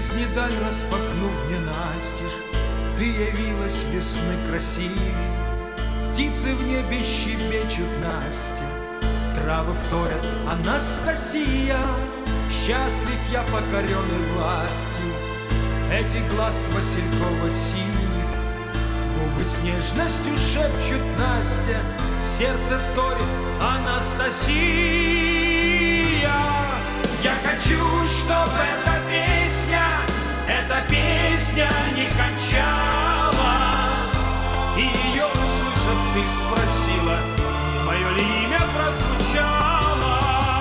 жизни даль распахнув мне настежь, ты явилась весны красивей. Птицы в небе щебечут, Настя, травы вторят, Анастасия. Счастлив я, покоренный властью этих глаз василькова-синих. Губы с нежностью шепчут, Настя, сердце вторит, Анастасия. Я хочу, чтобы эта песня не кончалась. И ее услышав, ты спросила, не мое ли имя прозвучало.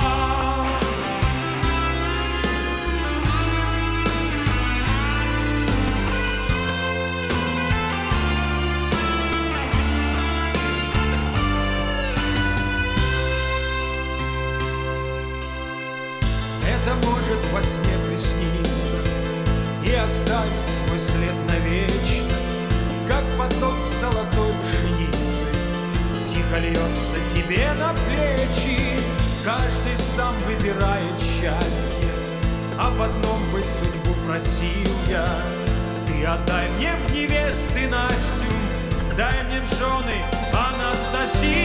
Это может во сне присниться и оставить свой след навечно, как поток золотой пшеницы тихо льется тебе на плечи. Каждый сам выбирает счастье, об одном бы судьбу просил я. Ты отдай мне в невесты Настю, дай мне в жены Анастасию.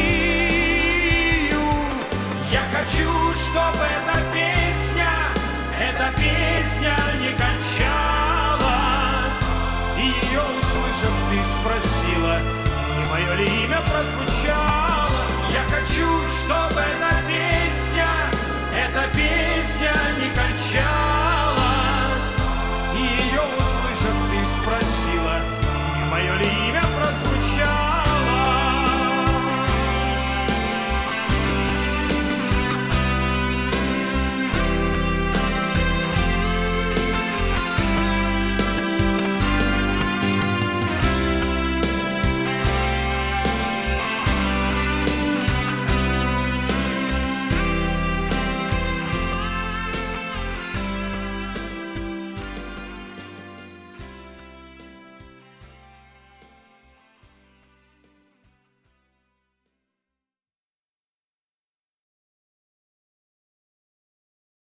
Я хочу, чтобы эта песня не кончалась.